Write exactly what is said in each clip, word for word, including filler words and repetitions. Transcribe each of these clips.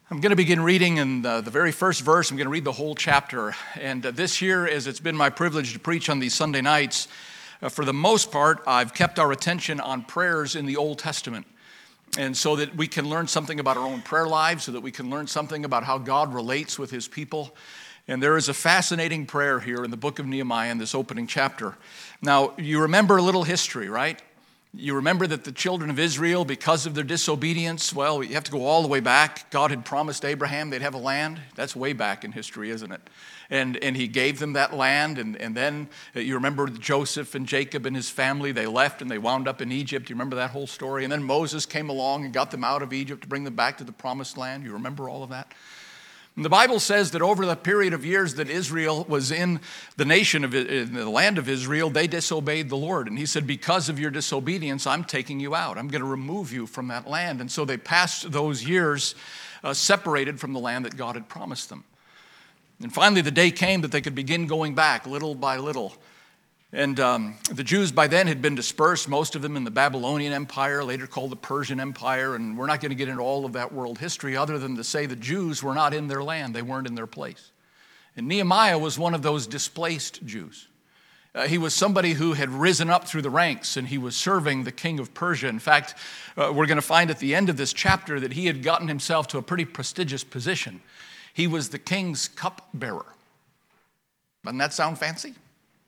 I'm going to begin reading in the, the very first verse. I'm going to read the whole chapter. And uh, this year, as it's been my privilege to preach on these Sunday nights, uh, for the most part, I've kept our attention on prayers in the Old Testament. And so that we can learn something about our own prayer lives, so that we can learn something about how God relates with his people. And there is a fascinating prayer here in the book of Nehemiah in this opening chapter. Now, you remember a little history, right? You remember that the children of Israel, because of their disobedience, well, you have to go all the way back. God had promised Abraham they'd have a land. That's way back in history, isn't it? And and he gave them that land. And, and then you remember Joseph and Jacob and his family. They left and they wound up in Egypt. You remember that whole story? And then Moses came along and got them out of Egypt to bring them back to the promised land. You remember all of that? And the Bible says that over the period of years that Israel was in the nation of in the land of Israel, they disobeyed the Lord. And he said, because of your disobedience, I'm taking you out. I'm going to remove you from that land. And so they passed those years uh, separated from the land that God had promised them. And finally, the day came that they could begin going back little by little. And um, the Jews by then had been dispersed, most of them in the Babylonian Empire, later called the Persian Empire. And we're not going to get into all of that world history other than to say the Jews were not in their land. They weren't in their place. And Nehemiah was one of those displaced Jews. Uh, he was somebody who had risen up through the ranks, and he was serving the king of Persia. In fact, uh, we're going to find at the end of this chapter that he had gotten himself to a pretty prestigious position. He was the king's cupbearer. Doesn't that sound fancy?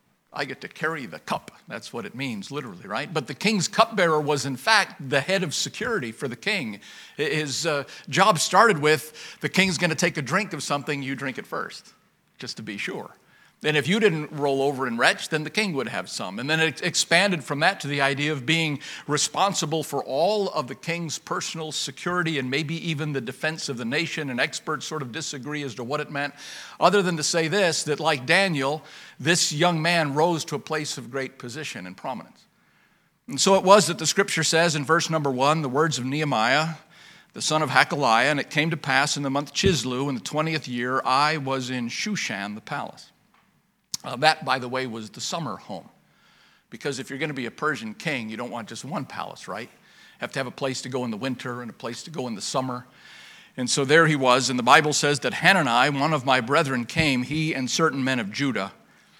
I get to carry the cup. That's what it means, literally, right? But the king's cupbearer was, in fact, the head of security for the king. His uh, job started with, the king's going to take a drink of something, you drink it first, just to be sure. And if you didn't roll over and retch, then the king would have some. And then it expanded from that to the idea of being responsible for all of the king's personal security and maybe even the defense of the nation. And experts sort of disagree as to what it meant, other than to say this, that like Daniel, this young man rose to a place of great position and prominence. And so it was that the scripture says in verse number one, the words of Nehemiah, the son of Hakaliah, and it came to pass in the month Chislu in the twentieth year, I was in Shushan, the palace. Uh, that, by the way, was the summer home. Because if you're going to be a Persian king, you don't want just one palace, right? You have to have a place to go in the winter and a place to go in the summer. And so there he was, and the Bible says that Hanani, one of my brethren, came, he and certain men of Judah.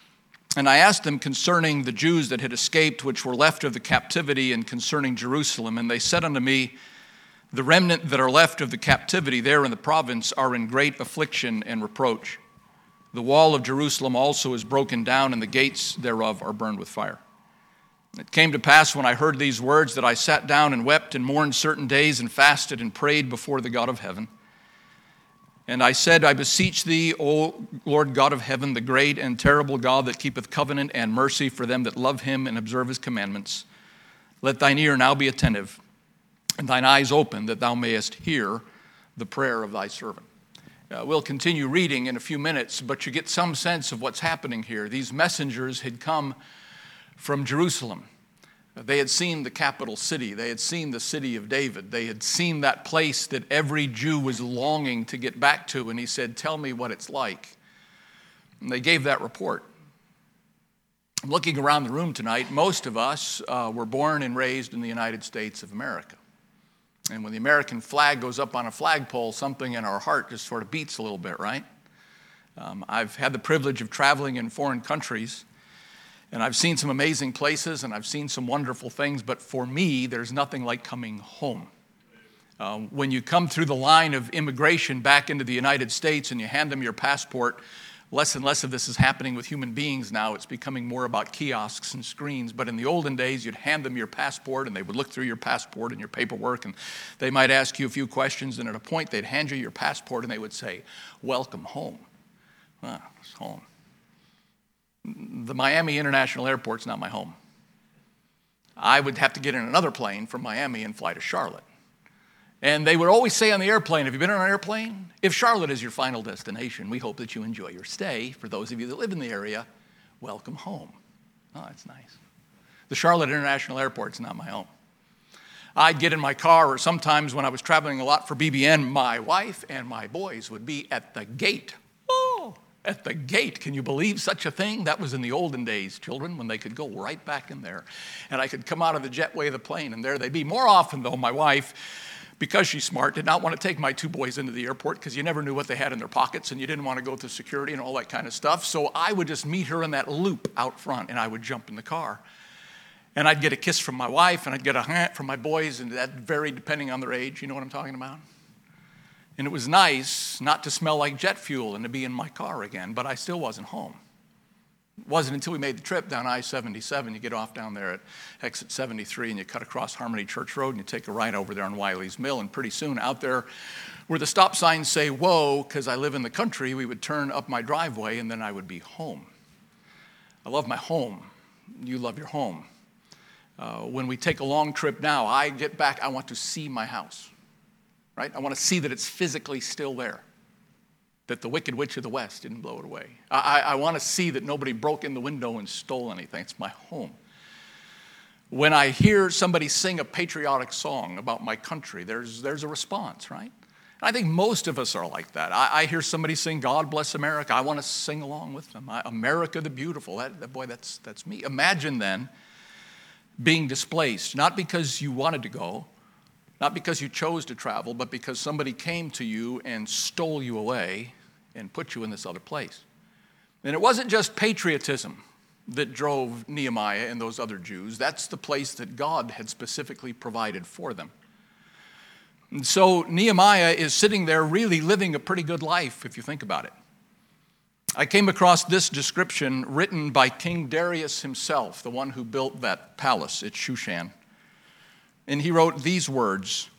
And I asked them concerning the Jews that had escaped, which were left of the captivity, and concerning Jerusalem. And they said unto me, the remnant that are left of the captivity there in the province are in great affliction and reproach. The wall of Jerusalem also is broken down, and the gates thereof are burned with fire. It came to pass when I heard these words that I sat down and wept and mourned certain days and fasted and prayed before the God of heaven. And I said, I beseech thee, O Lord God of heaven, the great and terrible God that keepeth covenant and mercy for them that love him and observe his commandments. Let thine ear now be attentive, and thine eyes open, that thou mayest hear the prayer of thy servant. Uh, we'll continue reading in a few minutes, but you get some sense of what's happening here. These messengers had come from Jerusalem. They had seen the capital city. They had seen the city of David. They had seen that place that every Jew was longing to get back to. And he said, tell me what it's like. And they gave that report. I'm looking around the room tonight. Most of us uh, were born and raised in the United States of America. And when the American flag goes up on a flagpole, something in our heart just sort of beats a little bit, right? Um, I've had the privilege of traveling in foreign countries, and I've seen some amazing places, and I've seen some wonderful things, but for me, there's nothing like coming home. Um, when you come through the line of immigration back into the United States and you hand them your passport, less and less of this is happening with human beings now. It's becoming more about kiosks and screens. But in the olden days, you'd hand them your passport, and they would look through your passport and your paperwork, and they might ask you a few questions, and at a point, they'd hand you your passport, and they would say, welcome home. Ah, it's home. The Miami International Airport's not my home. I would have to get in another plane from Miami and fly to Charlotte. And they would always say on the airplane, have you been on an airplane? If Charlotte is your final destination, we hope that you enjoy your stay. For those of you that live in the area, welcome home. Oh, that's nice. The Charlotte International Airport's not my home. I'd get in my car, or sometimes when I was traveling a lot for B B N, my wife and my boys would be at the gate. Oh, at the gate. Can you believe such a thing? That was in the olden days, children, when they could go right back in there. And I could come out of the jetway of the plane, and there they'd be. More often, though, my wife because she's smart, did not want to take my two boys into the airport because you never knew what they had in their pockets and you didn't want to go through security and all that kind of stuff. So I would just meet her in that loop out front and I would jump in the car. And I'd get a kiss from my wife and I'd get a hint from my boys, and that varied depending on their age. You know what I'm talking about? And it was nice not to smell like jet fuel and to be in my car again, but I still wasn't home. It wasn't until we made the trip down I seventy-seven. You get off down there at exit seventy-three and you cut across Harmony Church Road and you take a right over there on Wiley's Mill. And pretty soon out there where the stop signs say, whoa, because I live in the country, we would turn up my driveway and then I would be home. I love my home. You love your home. Uh, when we take a long trip now, I get back, I want to see my house, right? I want to see that it's physically still there, that the Wicked Witch of the West didn't blow it away. I, I want to see that nobody broke in the window and stole anything. It's my home. When I hear somebody sing a patriotic song about my country, there's, there's a response, right? And I think most of us are like that. I, I hear somebody sing, God Bless America. I want to sing along with them. I, America the Beautiful. That, that, boy, that's, that's me. Imagine then being displaced, not because you wanted to go, not because you chose to travel, but because somebody came to you and stole you away and put you in this other place. And it wasn't just patriotism that drove Nehemiah and those other Jews. That's the place that God had specifically provided for them. And so Nehemiah is sitting there really living a pretty good life, if you think about it. I came across this description written by King Darius himself, the one who built that palace at Shushan. And he wrote these words: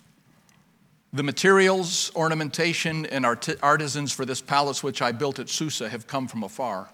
"The materials, ornamentation, and art- artisans for this palace which I built at Susa have come from afar.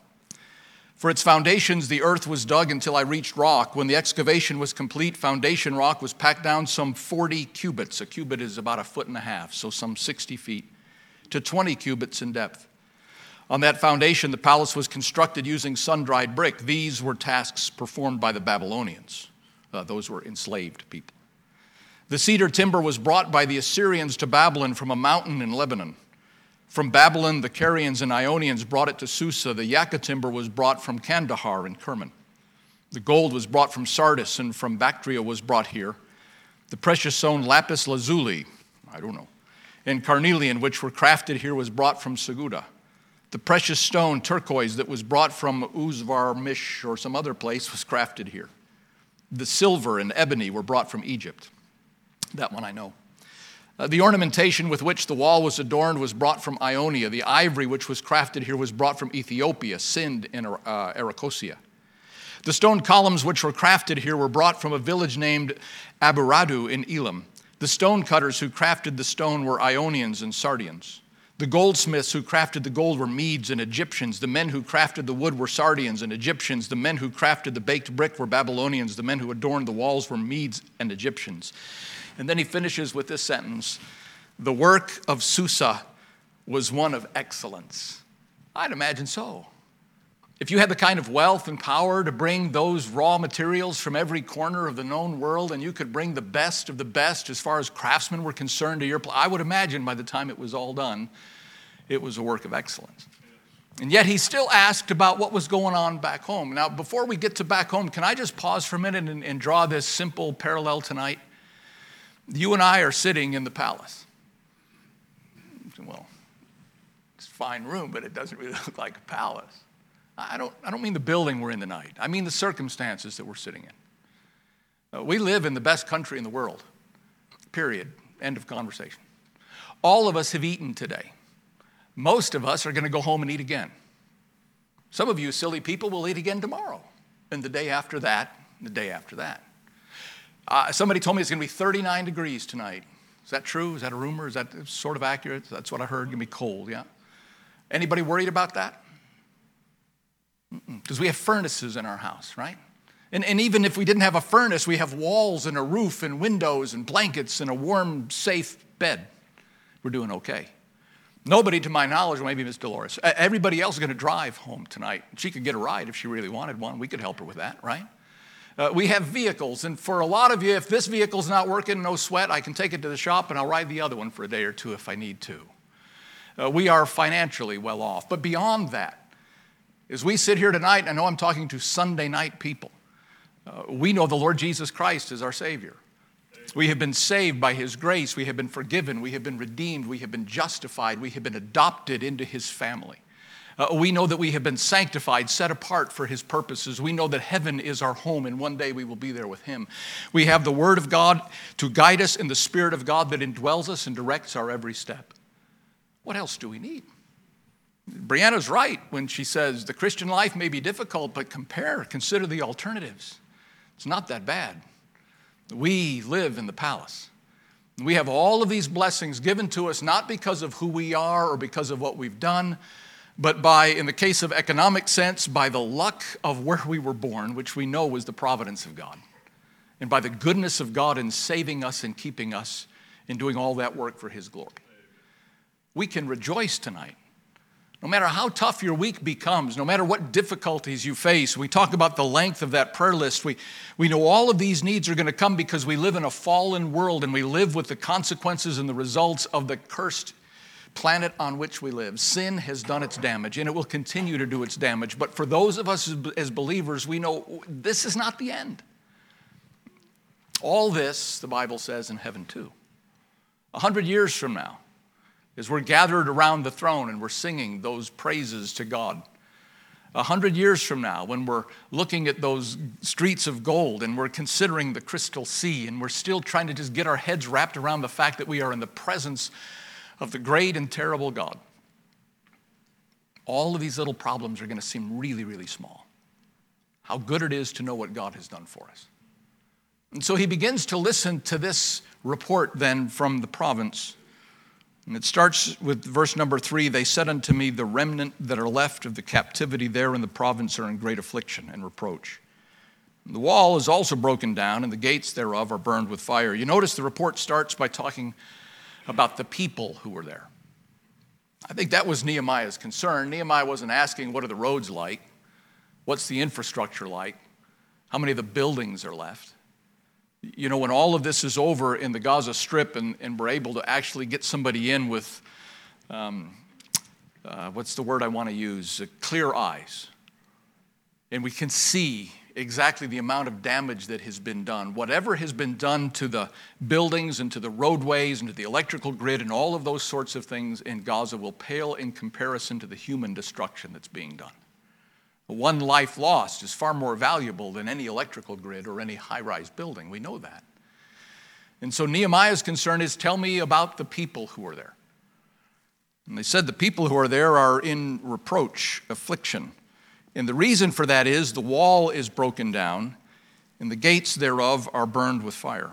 For its foundations, the earth was dug until I reached rock. When the excavation was complete, foundation rock was packed down some forty cubits. A cubit is about a foot and a half, so some sixty feet, to twenty cubits in depth. On that foundation, the palace was constructed using sun-dried brick. These were tasks performed by the Babylonians. Uh, those were enslaved people. The cedar timber was brought by the Assyrians to Babylon from a mountain in Lebanon. From Babylon, the Carians and Ionians brought it to Susa. The Yakka timber was brought from Kandahar and Kerman. The gold was brought from Sardis, and from Bactria was brought here. The precious stone lapis lazuli, I don't know, and carnelian, which were crafted here, was brought from Seguda. The precious stone turquoise that was brought from Uzvarmish or some other place was crafted here. The silver and ebony were brought from Egypt." That one I know. Uh, the ornamentation with which the wall was adorned was brought from Ionia. The ivory which was crafted here was brought from Ethiopia, Sind, and uh, Arachosia. The stone columns which were crafted here were brought from a village named Aburadu in Elam. The stone cutters who crafted the stone were Ionians and Sardians. The goldsmiths who crafted the gold were Medes and Egyptians. The men who crafted the wood were Sardians and Egyptians. The men who crafted the baked brick were Babylonians. The men who adorned the walls were Medes and Egyptians. And then he finishes with this sentence: "The work of Susa was one of excellence." I'd imagine so. If you had the kind of wealth and power to bring those raw materials from every corner of the known world, and you could bring the best of the best as far as craftsmen were concerned to your place, I would imagine by the time it was all done, it was a work of excellence. And yet he still asked about what was going on back home. Now, before we get to back home, can I just pause for a minute and, and draw this simple parallel tonight? You and I are sitting in the palace. Well, it's a fine room, but it doesn't really look like a palace. I don't, I don't mean the building we're in tonight. I mean the circumstances that we're sitting in. Uh, we live in the best country in the world, period. End of conversation. All of us have eaten today. Most of us are going to go home and eat again. Some of you silly people will eat again tomorrow, and the day after that, and the day after that. Uh, somebody told me it's going to be thirty-nine degrees tonight. Is that true? Is that a rumor? Is that sort of accurate? That's what I heard. It's going to be cold, yeah? Anybody worried about that? Because we have furnaces in our house, right? And, and even if we didn't have a furnace, we have walls and a roof and windows and blankets and a warm, safe bed. We're doing okay. Nobody, to my knowledge, well, maybe Miss Dolores, everybody else is going to drive home tonight. She could get a ride if she really wanted one. We could help her with that, right? Uh, we have vehicles, and for a lot of you, if this vehicle's not working, no sweat, I can take it to the shop and I'll ride the other one for a day or two if I need to. Uh, we are financially well off. But beyond that, as we sit here tonight, and I know I'm talking to Sunday night people, uh, we know the Lord Jesus Christ is our Savior. We have been saved by his grace. We have been forgiven. We have been redeemed. We have been justified. We have been adopted into his family. Uh, we know that we have been sanctified, set apart for his purposes. We know that heaven is our home, and one day we will be there with him. We have the word of God to guide us in the Spirit of God that indwells us and directs our every step. What else do we need? Brianna's right when she says the Christian life may be difficult, but compare, consider the alternatives. It's not that bad. We live in the palace. We have all of these blessings given to us not because of who we are or because of what we've done, but by, in the case of economic sense, by the luck of where we were born, which we know was the providence of God, and by the goodness of God in saving us and keeping us in doing all that work for his glory. We can rejoice tonight. No matter how tough your week becomes, no matter what difficulties you face, we talk about the length of that prayer list. We, we know all of these needs are going to come because we live in a fallen world and we live with the consequences and the results of the cursed planet on which we live. Sin has done its damage and it will continue to do its damage. But for those of us as believers, we know this is not the end. All this, the Bible says, in heaven too. A hundred years from now, as we're gathered around the throne and we're singing those praises to God. A hundred years from now, when we're looking at those streets of gold and we're considering the crystal sea and we're still trying to just get our heads wrapped around the fact that we are in the presence of the great and terrible God, all of these little problems are going to seem really, really small. How good it is to know what God has done for us. And so he begins to listen to this report then from the province. And it starts with verse number three. They said unto me, the remnant that are left of the captivity there in the province are in great affliction and reproach. And the wall is also broken down, and the gates thereof are burned with fire. You notice the report starts by talking about the people who were there. I think that was Nehemiah's concern. Nehemiah wasn't asking, what are the roads like? What's the infrastructure like? How many of the buildings are left? You know, when all of this is over in the Gaza Strip and, and we're able to actually get somebody in with, um, uh, what's the word I want to use? Uh, clear eyes. And we can see exactly the amount of damage that has been done. Whatever has been done to the buildings and to the roadways and to the electrical grid and all of those sorts of things in Gaza will pale in comparison to the human destruction that's being done. One life lost is far more valuable than any electrical grid or any high-rise building. We know that. And so Nehemiah's concern is, tell me about the people who are there. And they said the people who are there are in reproach, affliction. And the reason for that is the wall is broken down and the gates thereof are burned with fire.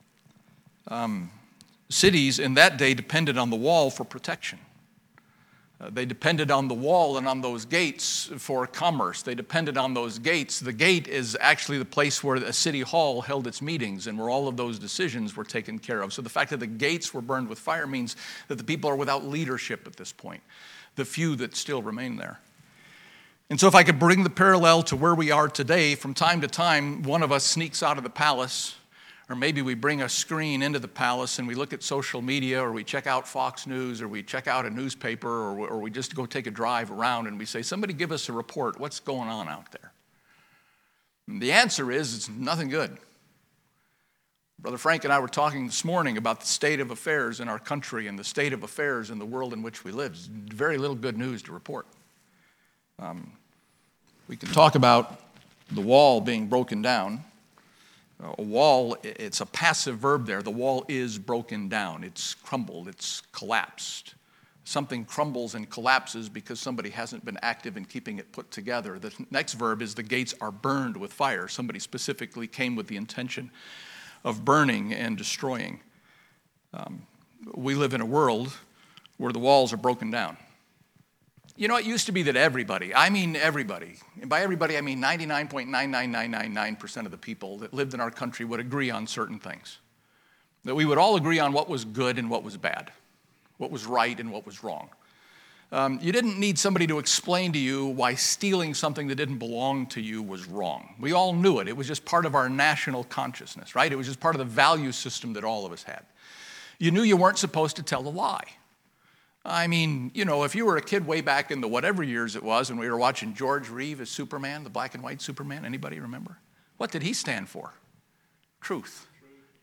Um, cities in that day depended on the wall for protection. Uh, they depended on the wall and on those gates for commerce. They depended on those gates. The gate is actually the place where a city hall held its meetings and where all of those decisions were taken care of. So the fact that the gates were burned with fire means that the people are without leadership at this point, the few that still remain there. And so if I could bring the parallel to where we are today, from time to time, one of us sneaks out of the palace, or maybe we bring a screen into the palace and we look at social media, or we check out Fox News, or we check out a newspaper, or, or we just go take a drive around and we say, somebody give us a report. What's going on out there? And the answer is, it's nothing good. Brother Frank and I were talking this morning about the state of affairs in our country and the state of affairs in the world in which we live. There's very little good news to report. Um, we can talk about the wall being broken down. A wall, it's a passive verb there. The wall is broken down. It's crumbled. It's collapsed. Something crumbles and collapses because somebody hasn't been active in keeping it put together. The next verb is the gates are burned with fire. Somebody specifically came with the intention of burning and destroying. Um, we live in a world where the walls are broken down. You know, it used to be that everybody, I mean everybody, and by everybody I mean ninety-nine point nine nine nine nine nine percent of the people that lived in our country would agree on certain things. That we would all agree on what was good and what was bad, what was right and what was wrong. Um, you didn't need somebody to explain to you why stealing something that didn't belong to you was wrong. We all knew it. It was just part of our national consciousness, right? It was just part of the value system that all of us had. You knew you weren't supposed to tell a lie. I mean, you know, if you were a kid way back in the whatever years it was, and we were watching George Reeve as Superman, the black and white Superman, anybody remember? What did he stand for? Truth. Truth.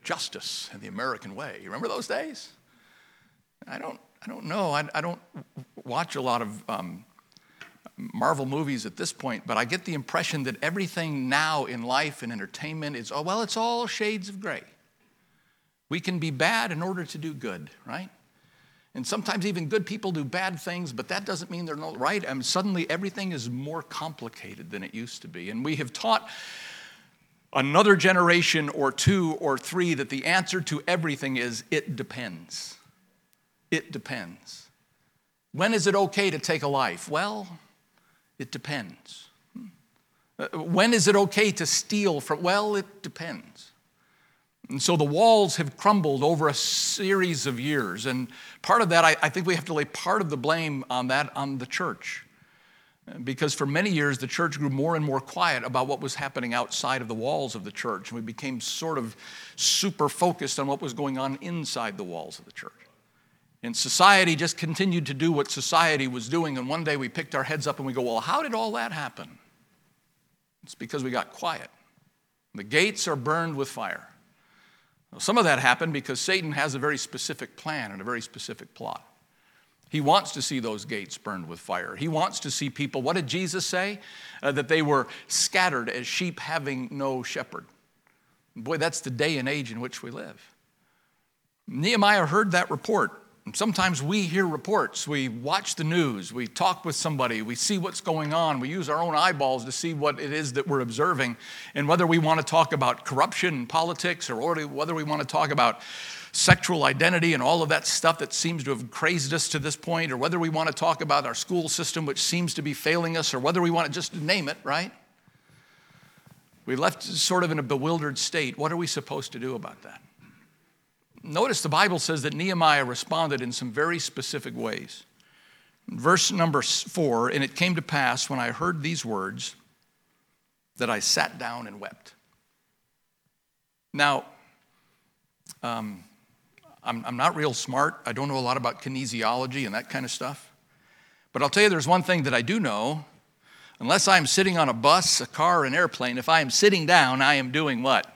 justice and the American way. You remember those days? I don't I don't know. I, I don't watch a lot of um, Marvel movies at this point, but I get the impression that everything now in life and entertainment is, oh, well, it's all shades of gray. We can be bad in order to do good, right? And sometimes even good people do bad things, but that doesn't mean they're not right. And suddenly everything is more complicated than it used to be. And we have taught another generation or two or three that the answer to everything is it depends. It depends. When is it okay to take a life? Well, it depends. When is it okay to steal from? Well, it depends. And so the walls have crumbled over a series of years. And part of that, I, I think we have to lay part of the blame on that on the church. Because for many years, the church grew more and more quiet about what was happening outside of the walls of the church. And we became sort of super focused on what was going on inside the walls of the church. And society just continued to do what society was doing. And one day we picked our heads up and we go, well, how did all that happen? It's because we got quiet. The gates are burned with fire. Well, some of that happened because Satan has a very specific plan and a very specific plot. He wants to see those gates burned with fire. He wants to see people, what did Jesus say? Uh, that they were scattered as sheep having no shepherd. Boy, that's the day and age in which we live. Nehemiah heard that report. And sometimes we hear reports. We watch the news. We talk with somebody. We see what's going on. We use our own eyeballs to see what it is that we're observing. And whether we want to talk about corruption and politics or whether we want to talk about sexual identity and all of that stuff that seems to have crazed us to this point, or whether we want to talk about our school system, which seems to be failing us, or whether we want to just name it, right? We left sort of in a bewildered state. What are we supposed to do about that? Notice the Bible says that Nehemiah responded in some very specific ways. Verse number four, and it came to pass when I heard these words that I sat down and wept. Now, um, I'm, I'm not real smart. I don't know a lot about kinesiology and that kind of stuff. But I'll tell you there's one thing that I do know. Unless I'm sitting on a bus, a car, an airplane, if I am sitting down, I am doing what?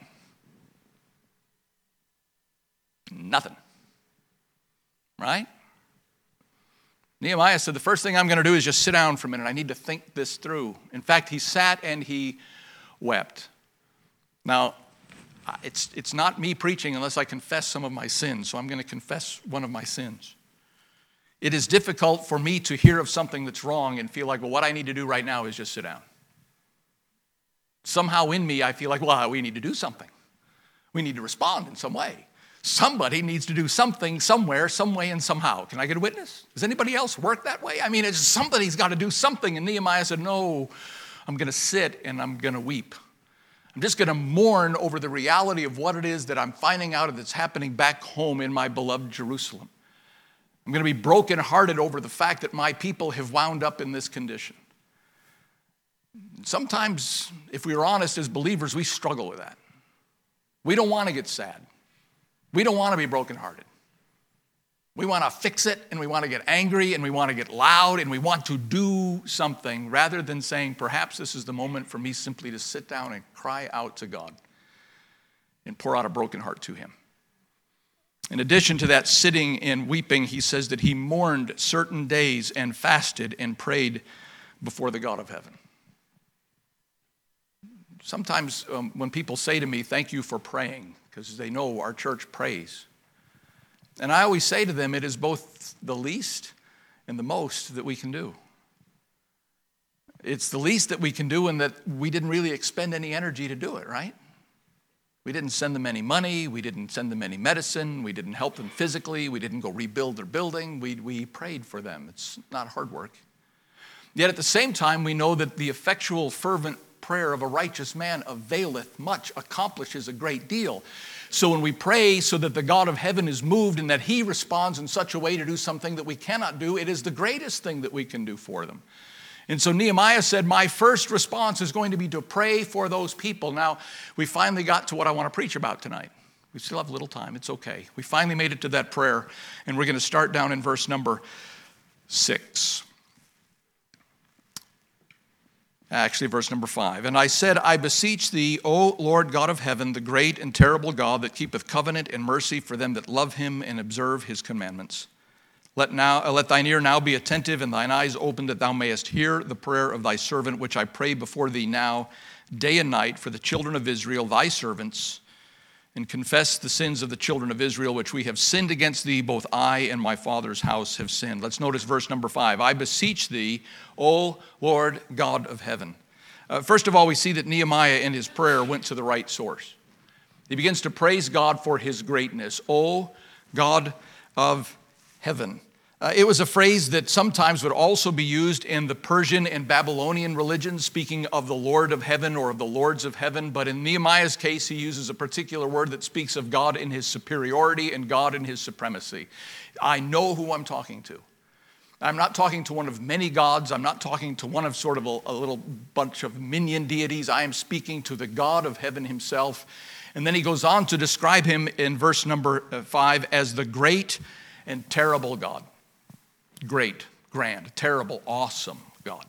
Nothing. Right? Nehemiah said, the first thing I'm going to do is just sit down for a minute. I need to think this through. In fact, he sat and he wept. Now, it's, it's not me preaching unless I confess some of my sins, so I'm going to confess one of my sins. It is difficult for me to hear of something that's wrong and feel like, well, what I need to do right now is just sit down. Somehow in me, I feel like, well, we need to do something. We need to respond in some way. Somebody needs to do something, somewhere, some way, and somehow. Can I get a witness? Does anybody else work that way? I mean, it's, somebody's got to do something. And Nehemiah said, no, I'm going to sit and I'm going to weep. I'm just going to mourn over the reality of what it is that I'm finding out that's happening back home in my beloved Jerusalem. I'm going to be brokenhearted over the fact that my people have wound up in this condition. Sometimes, if we are honest as believers, we struggle with that. We don't want to get sad. We don't want to be brokenhearted. We want to fix it, and we want to get angry, and we want to get loud, and we want to do something rather than saying, perhaps this is the moment for me simply to sit down and cry out to God and pour out a broken heart to him. In addition to that sitting and weeping, he says that he mourned certain days and fasted and prayed before the God of heaven. Sometimes um, when people say to me, thank you for praying, because they know our church prays. And I always say to them, it is both the least and the most that we can do. It's the least that we can do in that we didn't really expend any energy to do it, right? We didn't send them any money. We didn't send them any medicine. We didn't help them physically. We didn't go rebuild their building. We, we prayed for them. It's not hard work. Yet at the same time, we know that the effectual, fervent prayer of a righteous man availeth much, accomplishes a great deal. So when we pray so that the God of heaven is moved and that he responds in such a way to do something that we cannot do, it is the greatest thing that we can do for them. And so Nehemiah said, my first response is going to be to pray for those people. Now, we finally got to what I want to preach about tonight. We still have a little time. It's okay. We finally made it to that prayer, and we're going to start down in verse number six. Actually, verse number five. And I said, I beseech thee, O Lord God of heaven, the great and terrible God that keepeth covenant and mercy for them that love him and observe his commandments. Let now, uh, let thine ear now be attentive and thine eyes open, that thou mayest hear the prayer of thy servant, which I pray before thee now, day and night, for the children of Israel, thy servants, and confess the sins of the children of Israel, which we have sinned against thee, both I and my father's house have sinned. Let's notice verse number five. I beseech thee, O Lord God of heaven. Uh, first of all, we see that Nehemiah in his prayer went to the right source. He begins to praise God for his greatness. O God of heaven. Uh, it was a phrase that sometimes would also be used in the Persian and Babylonian religions, speaking of the Lord of heaven or of the lords of heaven. But in Nehemiah's case, he uses a particular word that speaks of God in his superiority and God in his supremacy. I know who I'm talking to. I'm not talking to one of many gods. I'm not talking to one of sort of a, a little bunch of minion deities. I am speaking to the God of heaven himself. And then he goes on to describe him in verse number five as the great and terrible God. Great, grand, terrible, awesome God.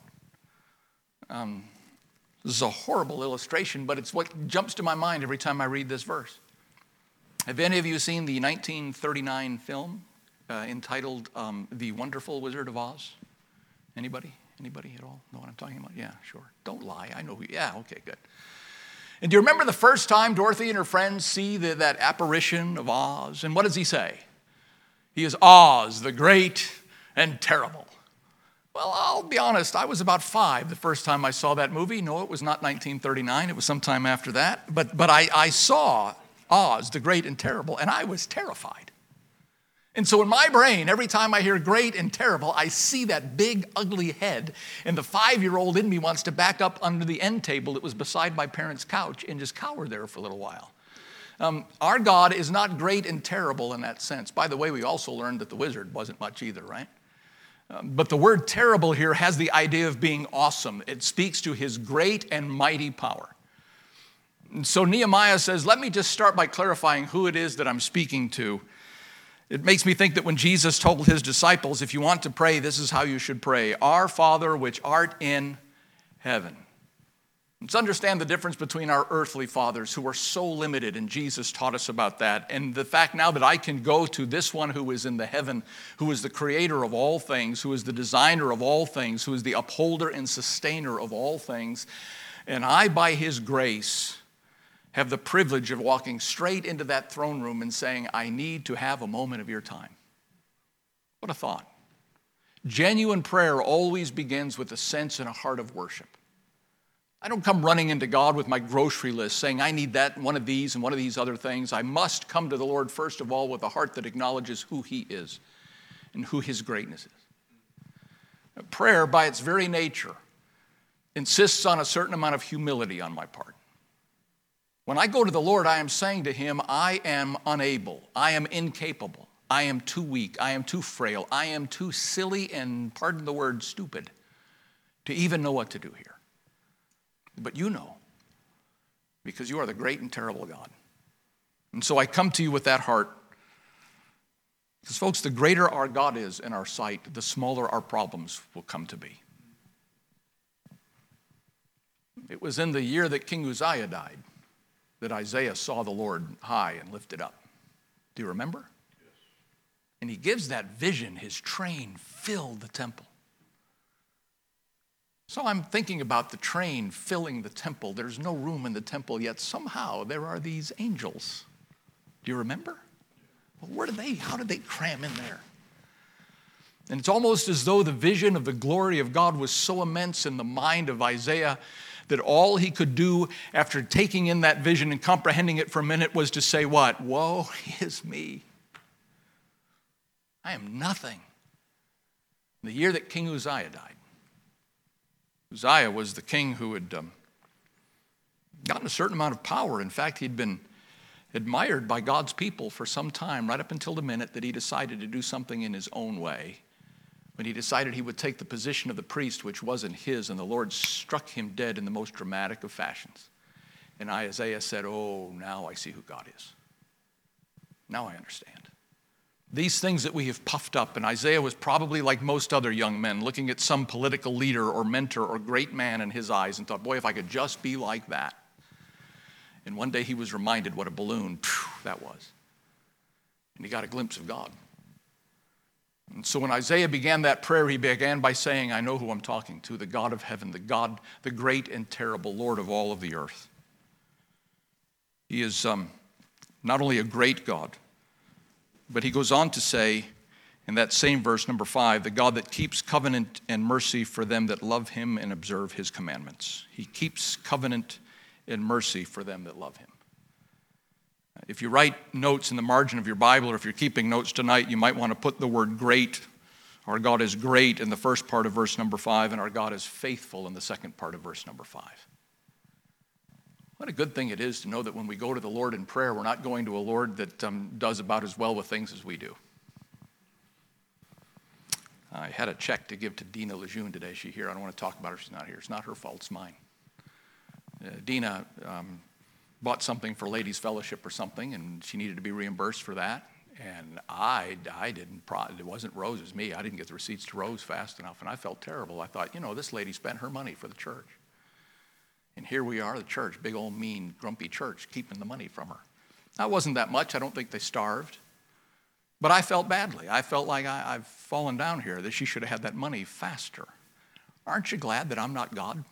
Um, this is a horrible illustration, but it's what jumps to my mind every time I read this verse. Have any of you seen the nineteen thirty-nine film uh, entitled um, The Wonderful Wizard of Oz? Anybody? Anybody at all know what I'm talking about? Yeah, sure. Don't lie. I know who. Yeah, okay, good. And do you remember the first time Dorothy and her friends see the, that apparition of Oz? And what does he say? He is Oz, the great and terrible. Well, I'll be honest, I was about five the first time I saw that movie. No, it was not nineteen thirty-nine, it was sometime after that. But, but I, I saw Oz, the great and terrible, and I was terrified. And so in my brain, every time I hear great and terrible, I see that big, ugly head, and the five-year-old in me wants to back up under the end table that was beside my parents' couch and just cower there for a little while. Um, our God is not great and terrible in that sense. By the way, we also learned that the wizard wasn't much either, right? Um, but the word terrible here has the idea of being awesome. It speaks to his great and mighty power. And so Nehemiah says, let me just start by clarifying who it is that I'm speaking to. It makes me think that when Jesus told his disciples, if you want to pray, this is how you should pray. Our Father, which art in heaven. Let's understand the difference between our earthly fathers who are so limited, and Jesus taught us about that, and the fact now that I can go to this one who is in the heaven, who is the creator of all things, who is the designer of all things, who is the upholder and sustainer of all things, and I, by his grace, have the privilege of walking straight into that throne room and saying, I need to have a moment of your time. What a thought. Genuine prayer always begins with a sense and a heart of worship. I don't come running into God with my grocery list saying, I need that, one of these, and one of these other things. I must come to the Lord, first of all, with a heart that acknowledges who he is and who his greatness is. Prayer, by its very nature, insists on a certain amount of humility on my part. When I go to the Lord, I am saying to him, I am unable, I am incapable, I am too weak, I am too frail, I am too silly and, pardon the word, stupid to even know what to do here. But you know, because you are the great and terrible God. And so I come to you with that heart. Because folks, the greater our God is in our sight, the smaller our problems will come to be. It was in the year that King Uzziah died that Isaiah saw the Lord high and lifted up. Do you remember? Yes. And he gives that vision, his train filled the temple. So I'm thinking about the train filling the temple. There's no room in the temple, yet somehow there are these angels. Do you remember? Well, where did they, how did they cram in there? And it's almost as though the vision of the glory of God was so immense in the mind of Isaiah that all he could do after taking in that vision and comprehending it for a minute was to say what? Woe is me. I am nothing. The year that King Uzziah died. Uzziah was the king who had um, gotten a certain amount of power. In fact, he'd been admired by God's people for some time, right up until the minute that he decided to do something in his own way. When he decided he would take the position of the priest, which wasn't his, and the Lord struck him dead in the most dramatic of fashions. And Isaiah said, oh, now I see who God is. Now I understand. These things that we have puffed up, and Isaiah was probably like most other young men, looking at some political leader or mentor or great man in his eyes and thought, boy, if I could just be like that. And one day he was reminded what a balloon phew, that was. And he got a glimpse of God. And so when Isaiah began that prayer, he began by saying, I know who I'm talking to, the God of heaven, the God, the great and terrible Lord of all of the earth. He is um, not only a great God, but he goes on to say in that same verse, number five, the God that keeps covenant and mercy for them that love him and observe his commandments. He keeps covenant and mercy for them that love him. If you write notes in the margin of your Bible, or if you're keeping notes tonight, you might want to put the word great. Our God is great in the first part of verse number five, and our God is faithful in the second part of verse number five. What a good thing it is to know that when we go to the Lord in prayer, we're not going to a Lord that um, does about as well with things as we do. I had a check to give to Dina Lejeune today. She's here. I don't want to talk about her. She's not here. It's not her fault. It's mine. Uh, Dina um, bought something for Ladies Fellowship or something, and she needed to be reimbursed for that. And I, I didn't, pro- it wasn't Rose, it was me. I didn't get the receipts to Rose fast enough, and I felt terrible. I thought, you know, this lady spent her money for the church. And here we are, the church, big old mean, grumpy church, keeping the money from her. That wasn't that much. I don't think they starved. But I felt badly. I felt like I, I've fallen down here, that she should have had that money faster. Aren't you glad that I'm not God?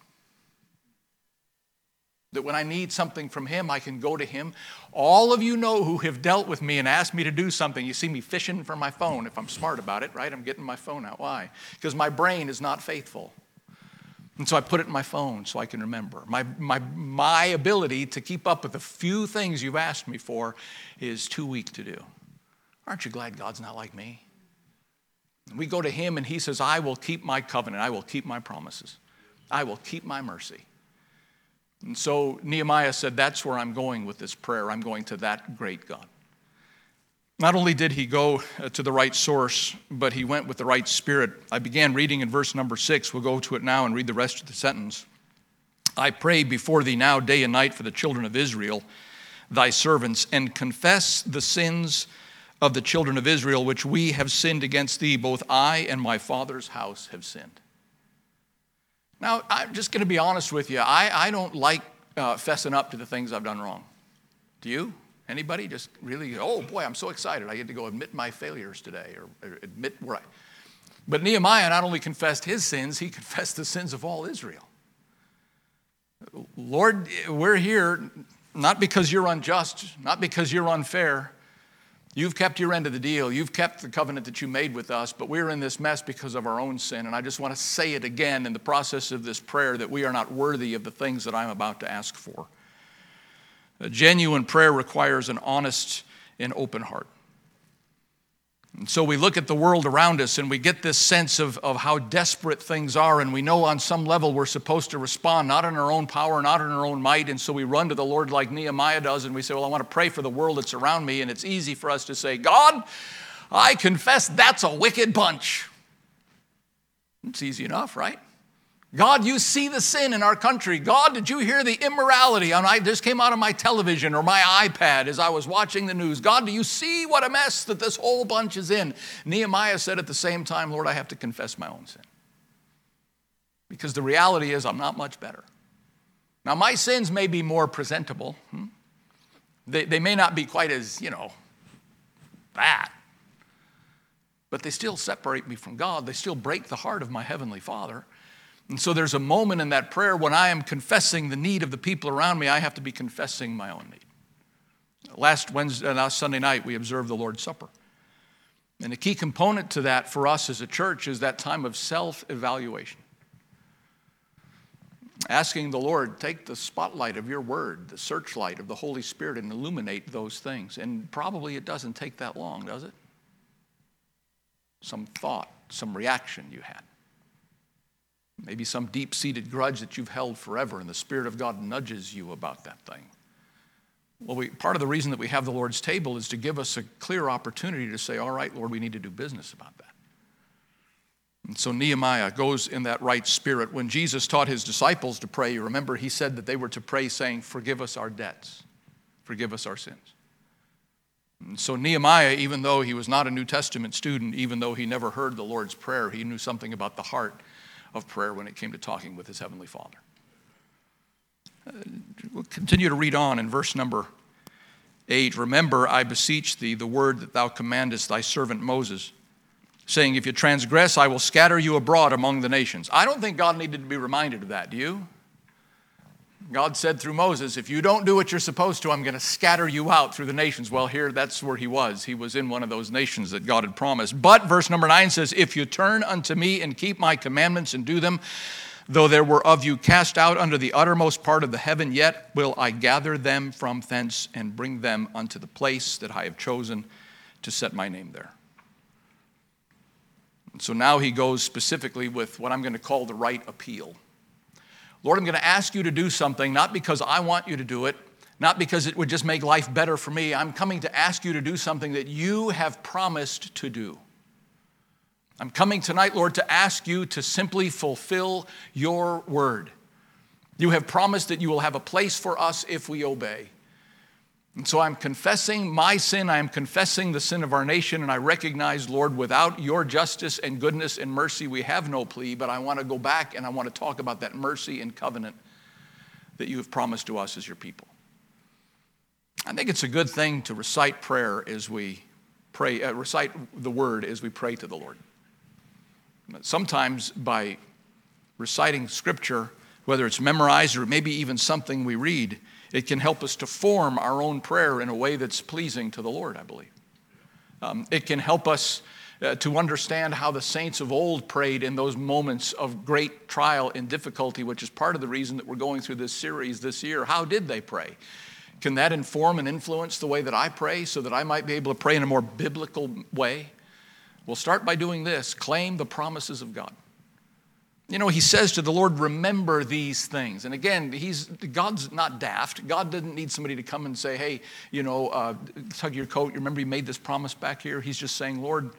That when I need something from him, I can go to him. All of you know who have dealt with me and asked me to do something. You see me fishing for my phone. If I'm smart about it, right? I'm getting my phone out. Why? Because my brain is not faithful. And so I put it in my phone so I can remember. My, my, my ability to keep up with the few things you've asked me for is too weak to do. Aren't you glad God's not like me? We go to him and he says, I will keep my covenant. I will keep my promises. I will keep my mercy. And so Nehemiah said, that's where I'm going with this prayer. I'm going to that great God. Not only did he go to the right source, but he went with the right spirit. I began reading in verse number six. We'll go to it now and read the rest of the sentence. I pray before thee now day and night for the children of Israel, thy servants, and confess the sins of the children of Israel, which we have sinned against thee. Both I and my father's house have sinned. Now, I'm just going to be honest with you. I, I don't like uh, fessing up to the things I've done wrong. Do you? Anybody just really, oh boy, I'm so excited. I get to go admit my failures today, or, or admit where I... But Nehemiah not only confessed his sins, he confessed the sins of all Israel. Lord, we're here not because you're unjust, not because you're unfair. You've kept your end of the deal. You've kept the covenant that you made with us, but we're in this mess because of our own sin. And I just want to say it again in the process of this prayer that we are not worthy of the things that I'm about to ask for. A genuine prayer requires an honest and open heart. And so we look at the world around us and we get this sense of, of how desperate things are, and we know on some level we're supposed to respond, not in our own power, not in our own might, and so we run to the Lord like Nehemiah does, and we say, well, I want to pray for the world that's around me, and it's easy for us to say, God, I confess that's a wicked bunch. It's easy enough, right? God, you see the sin in our country. God, did you hear the immorality? And I just came out of my television or my iPad as I was watching the news. God, do you see what a mess that this whole bunch is in? Nehemiah said at the same time, Lord, I have to confess my own sin. Because the reality is I'm not much better. Now, my sins may be more presentable. Hmm? They, they may not be quite as, you know, bad. But they still separate me from God. They still break the heart of my heavenly Father. And so there's a moment in that prayer when I am confessing the need of the people around me, I have to be confessing my own need. Last Wednesday, last Sunday night, we observed the Lord's Supper. And a key component to that for us as a church is that time of self-evaluation. Asking the Lord, take the spotlight of your word, the searchlight of the Holy Spirit, and illuminate those things. And probably it doesn't take that long, does it? Some thought, some reaction you had. Maybe some deep-seated grudge that you've held forever, and the Spirit of God nudges you about that thing. Well, we, part of the reason that we have the Lord's table is to give us a clear opportunity to say, all right, Lord, we need to do business about that. And so Nehemiah goes in that right spirit. When Jesus taught his disciples to pray, you remember he said that they were to pray saying, forgive us our debts, forgive us our sins. And so Nehemiah, even though he was not a New Testament student, even though he never heard the Lord's Prayer, he knew something about the heart of prayer when it came to talking with his Heavenly Father. Uh, we'll continue to read on in verse number eight. Remember, I beseech thee, the word that thou commandest thy servant Moses, saying, if you transgress, I will scatter you abroad among the nations. I don't think God needed to be reminded of that, do you? God said through Moses, if you don't do what you're supposed to, I'm going to scatter you out through the nations. Well, here, that's where he was. He was in one of those nations that God had promised. But verse number nine says, if you turn unto me and keep my commandments and do them, though there were of you cast out under the uttermost part of the heaven, yet will I gather them from thence and bring them unto the place that I have chosen to set my name there. And so now he goes specifically with what I'm going to call the right appeal. Lord, I'm going to ask you to do something, not because I want you to do it, not because it would just make life better for me. I'm coming to ask you to do something that you have promised to do. I'm coming tonight, Lord, to ask you to simply fulfill your word. You have promised that you will have a place for us if we obey. And so I'm confessing my sin. I am confessing the sin of our nation. And I recognize, Lord, without your justice and goodness and mercy, we have no plea. But I want to go back and I want to talk about that mercy and covenant that you have promised to us as your people. I think it's a good thing to recite prayer as we pray, uh, recite the word as we pray to the Lord. Sometimes by reciting scripture, whether it's memorized or maybe even something we read, it can help us to form our own prayer in a way that's pleasing to the Lord, I believe. Um, it can help us uh, to understand how the saints of old prayed in those moments of great trial and difficulty, which is part of the reason that we're going through this series this year. How did they pray? Can that inform and influence the way that I pray so that I might be able to pray in a more biblical way? We'll start by doing this. Claim the promises of God. You know, he says to the Lord, remember these things. And again, he's God's not daft. God doesn't need somebody to come and say, hey, you know, uh, tug your coat. You remember you made this promise back here? He's just saying, Lord,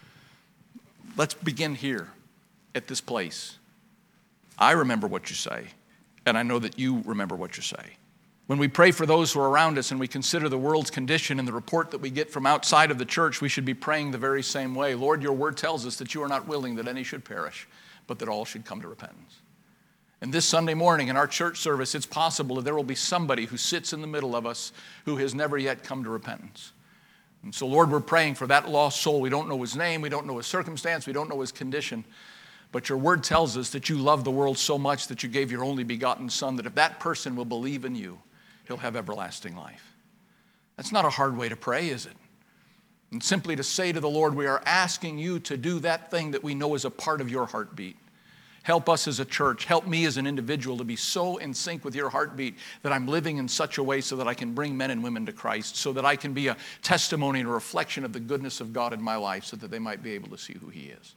let's begin here at this place. I remember what you say, and I know that you remember what you say. When we pray for those who are around us and we consider the world's condition and the report that we get from outside of the church, we should be praying the very same way. Lord, your word tells us that you are not willing that any should perish, but that all should come to repentance. And this Sunday morning in our church service, it's possible that there will be somebody who sits in the middle of us who has never yet come to repentance. And so, Lord, we're praying for that lost soul. We don't know his name. We don't know his circumstance. We don't know his condition. But your word tells us that you love the world so much that you gave your only begotten Son, that if that person will believe in you, he'll have everlasting life. That's not a hard way to pray, is it? And simply to say to the Lord, we are asking you to do that thing that we know is a part of your heartbeat. Help us as a church. Help me as an individual to be so in sync with your heartbeat that I'm living in such a way so that I can bring men and women to Christ, so that I can be a testimony and a reflection of the goodness of God in my life so that they might be able to see who he is.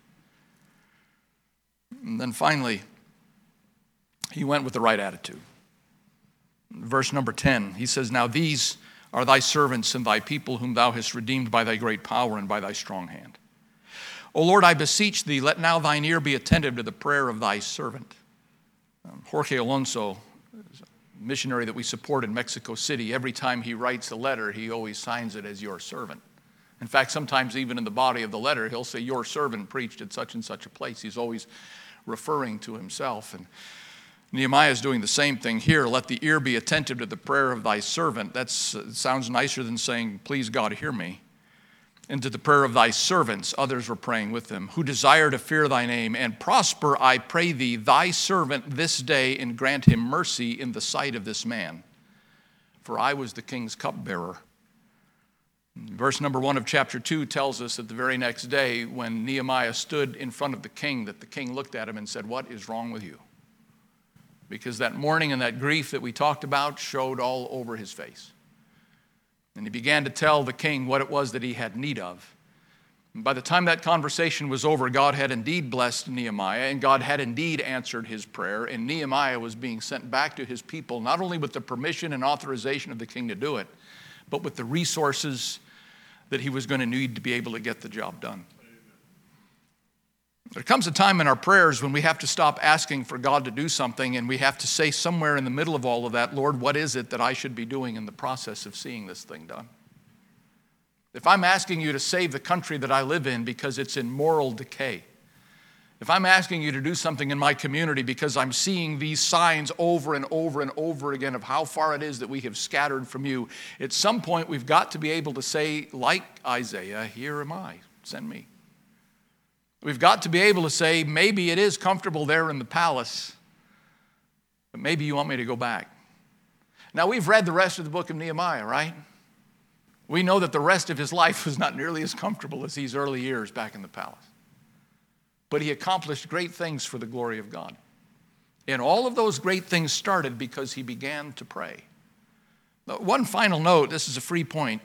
And then finally, he went with the right attitude. Verse number ten, he says, now these are thy servants and thy people whom thou hast redeemed by thy great power and by thy strong hand. O Lord, I beseech thee, let now thine ear be attentive to the prayer of thy servant. Um, Jorge Alonso, a missionary that we support in Mexico City, every time he writes a letter, he always signs it as your servant. In fact, sometimes even in the body of the letter, he'll say, your servant preached at such and such a place. He's always referring to himself. And Nehemiah is doing the same thing here. Let the ear be attentive to the prayer of thy servant. That uh, sounds nicer than saying, please God, hear me. And to the prayer of thy servants, others were praying with them, who desire to fear thy name, and prosper, I pray thee, thy servant this day, and grant him mercy in the sight of this man. For I was the king's cupbearer. Verse number one of chapter two tells us that the very next day when Nehemiah stood in front of the king, that the king looked at him and said, what is wrong with you? Because that mourning and that grief that we talked about showed all over his face. And he began to tell the king what it was that he had need of. And by the time that conversation was over, God had indeed blessed Nehemiah, and God had indeed answered his prayer, and Nehemiah was being sent back to his people, not only with the permission and authorization of the king to do it, but with the resources that he was going to need to be able to get the job done. There comes a time in our prayers when we have to stop asking for God to do something, and we have to say somewhere in the middle of all of that, Lord, what is it that I should be doing in the process of seeing this thing done? if I'm asking you to save the country that I live in because it's in moral decay, if I'm asking you to do something in my community because I'm seeing these signs over and over and over again of how far it is that we have scattered from you, at some point we've got to be able to say, like Isaiah, here am I, send me. We've got to be able to say, maybe it is comfortable there in the palace, but maybe you want me to go back. Now, we've read the rest of the book of Nehemiah, right? We know that the rest of his life was not nearly as comfortable as these early years back in the palace. But he accomplished great things for the glory of God. And all of those great things started because he began to pray. One final note, this is a free point.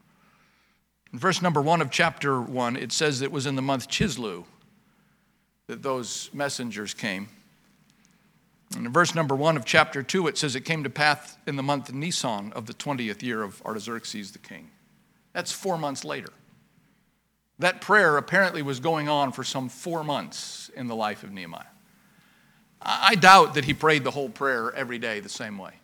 In verse number one of chapter one, it says it was in the month Chislew that those messengers came. And in verse number one of chapter two, it says it came to pass in the month Nisan of the twentieth year of Artaxerxes the king. That's four months later. That prayer apparently was going on for some four months in the life of Nehemiah. I doubt that he prayed the whole prayer every day the same way.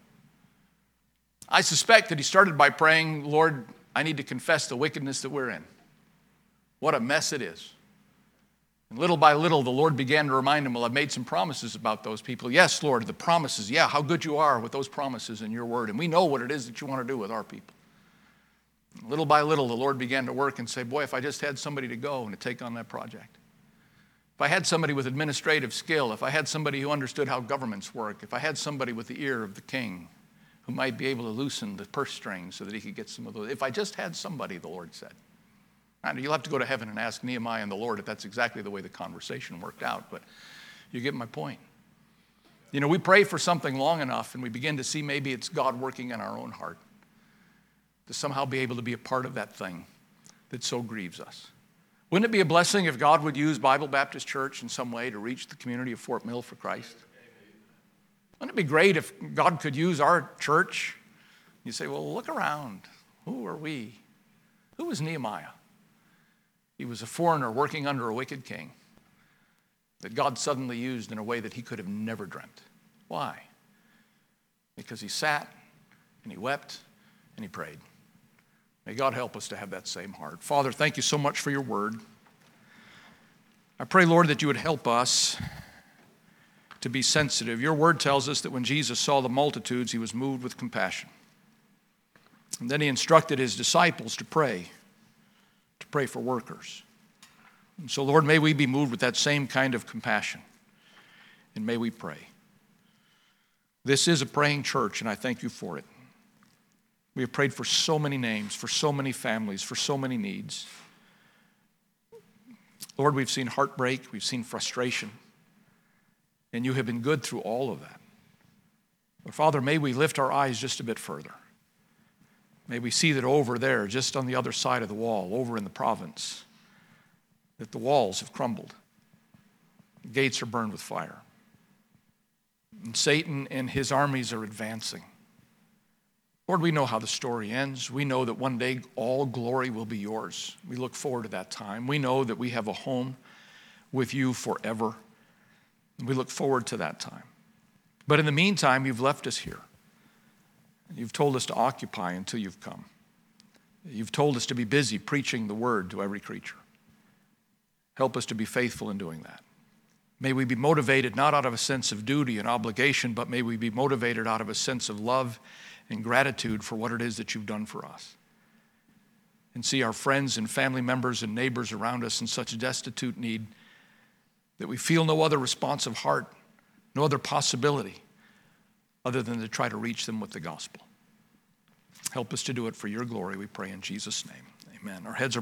I suspect that he started by praying, Lord, I need to confess the wickedness that we're in. What a mess it is. And little by little, the Lord began to remind him, well, I've made some promises about those people. Yes, Lord, the promises. Yeah, how good you are with those promises in your word. And we know what it is that you want to do with our people. Little by little, the Lord began to work and say, boy, if I just had somebody to go and to take on that project. If I had somebody with administrative skill, if I had somebody who understood how governments work, if I had somebody with the ear of the king who might be able to loosen the purse strings so that he could get some of those. If I just had somebody, the Lord said. And you'll have to go to heaven and ask Nehemiah and the Lord if that's exactly the way the conversation worked out, but you get my point. You know, we pray for something long enough and we begin to see maybe it's God working in our own heart to somehow be able to be a part of that thing that so grieves us. Wouldn't it be a blessing if God would use Bible Baptist Church in some way to reach the community of Fort Mill for Christ? Wouldn't it be great if God could use our church? You say, well, look around. Who are we? Who was Nehemiah? He was a foreigner working under a wicked king that God suddenly used in a way that he could have never dreamt. Why? Because he sat and he wept and he prayed. May God help us to have that same heart. Father, thank you so much for your word. I pray, Lord, that you would help us to be sensitive. Your word tells us that when Jesus saw the multitudes, he was moved with compassion. And then he instructed his disciples to pray, to pray for workers. And so, Lord, may we be moved with that same kind of compassion. And may we pray. This is a praying church, and I thank you for it. We have prayed for so many names, for so many families, for so many needs. Lord, we've seen heartbreak, we've seen frustration, and you have been good through all of that. But Father, may we lift our eyes just a bit further. May we see that over there, just on the other side of the wall, over in the province, that the walls have crumbled. The gates are burned with fire. And Satan and his armies are advancing. Lord, we know how the story ends. We know that one day all glory will be yours. We look forward to that time. We know that we have a home with you forever. And we look forward to that time. But in the meantime, you've left us here. You've told us to occupy until you've come. You've told us to be busy preaching the word to every creature. Help us to be faithful in doing that. May we be motivated not out of a sense of duty and obligation, but may we be motivated out of a sense of love and gratitude for what it is that you've done for us. And see our friends and family members and neighbors around us in such destitute need that we feel no other responsive heart, no other possibility other than to try to reach them with the gospel. Help us to do it for your glory, we pray in Jesus' name. Amen. Our heads are